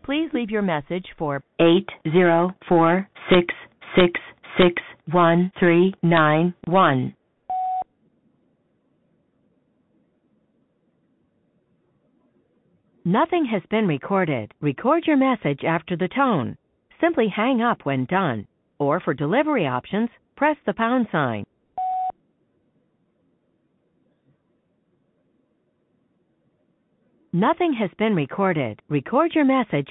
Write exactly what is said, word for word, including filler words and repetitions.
Please leave your message for eight zero four six six six one three nine one. Nothing has been recorded. Record your message after the tone. Simply hang up when done. Or for delivery options, press the pound sign. Nothing has been recorded. Record your message